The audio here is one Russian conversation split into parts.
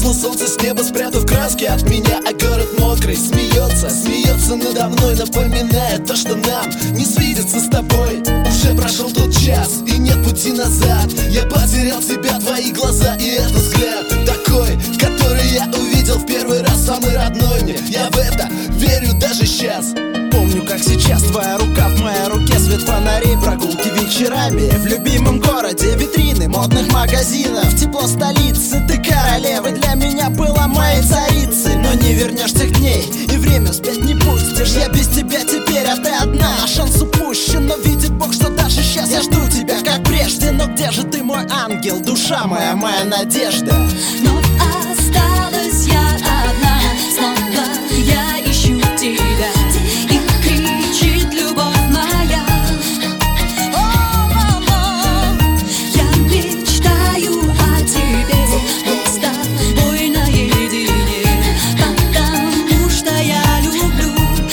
Светло солнце с неба, спрятав краски от меня, а город мокрый смеется, смеется надо мной, напоминая то, что нам не свидится с тобой. Уже прошел тот час, и нет пути назад. Я потерял тебя, твои глаза и этот взгляд, такой, который я увидел в первый раз, самый родной мне. Я в это верю даже сейчас. Помню, как сейчас твоя рука в моей руке, свет фонарей, прогулки вечерами в любимом городе, витрины модных магазинов, тепло столицы. Ты королева для меня была моей царицей, но не вернешься к ней и время вспять не пустишь. Я без тебя теперь, а ты одна, шанс упущен, но видит Бог, что даже сейчас я жду тебя как прежде. Но где же ты, мой ангел, душа моя, моя надежда? Но осталась я одна, снова я ищу тебя, и кричит любовь моя. О, мама, я мечтаю о тебе, быть с тобой наедине, потому что я люблю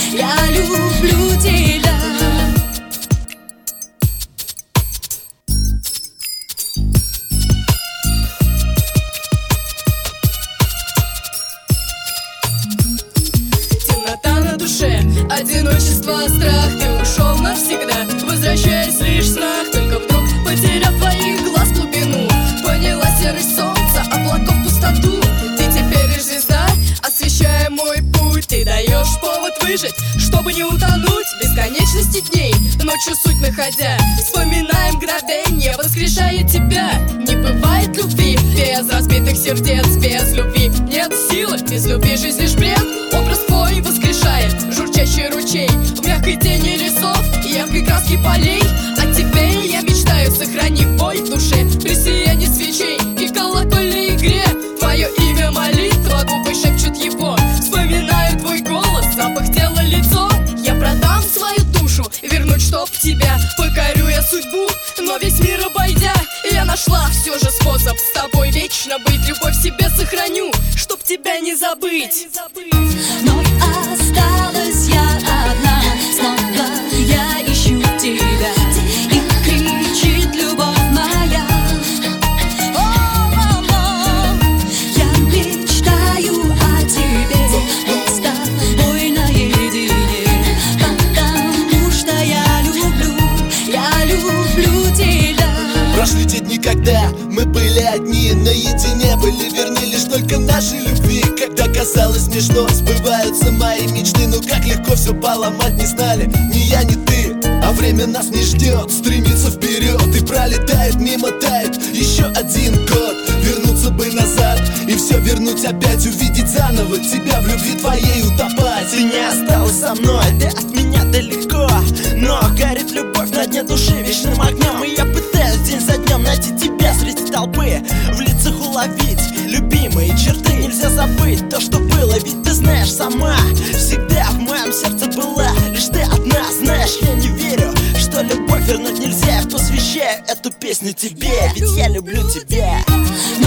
тебя. Одиночество, страх, ты ушел навсегда, возвращаясь лишь в снах. Только вдруг, потеряв твоих глаз глубину, поняла серость солнца, облаков пустоту. Ты теперь лишь звезда, освещая мой путь. Ты даешь повод выжить, чтобы не утонуть в бесконечности дней, ночью суть находя. Вспоминаем мгновенье, воскрешая тебя. Не бывает любви без разбитых сердец, без любви нет силы, без любви жизнь лишь бред. Образ твой воскрешает журчащий ручей в мягкой тени лесов и яркой краски полей. О тебе я мечтаю, сохрани боль в душе при сиянии свечей и колокольной игре. Твое имя молитва, губы шепчут его. Вспоминаю твой голос, запах тела, лицо. Я продам свою душу, вернуть чтоб тебя. Покорю я судьбу, но весь мир обойдя, я нашла все же способ с тобой вечно быть. Любовь в себе сохраню, чтоб тебя не забыть. Но осталась я одна, снова я ищу тебя, и кричит любовь моя. О, мама, я мечтаю о тебе, быть с тобой наедине, потому что я люблю тебя. Прошли те дни, когда мы были одни, наедине были верны лишь только нашей любви. Когда казалось мне, что сбываются мои мечты, но как легко все поломать не знали ни я, ни ты. А время нас не ждет, стремится вперед и пролетает мимо, тает еще один год. Вернуться бы назад и все вернуть опять, увидеть заново тебя в любви твоей утопать. Ты не осталась со мной, ты от меня далеко, но горит любовь на дне души вечным огнем. И я пытаюсь день за днем найти тебя среди толпы, в лицах уловить любимые черты. Нельзя забыть то, что было, ведь ты знаешь сама, всегда в моем сердце была лишь ты одна. Знаешь, я не верю, что любовь вернуть нельзя. Я посвящаю эту песню тебе, ведь я люблю тебя.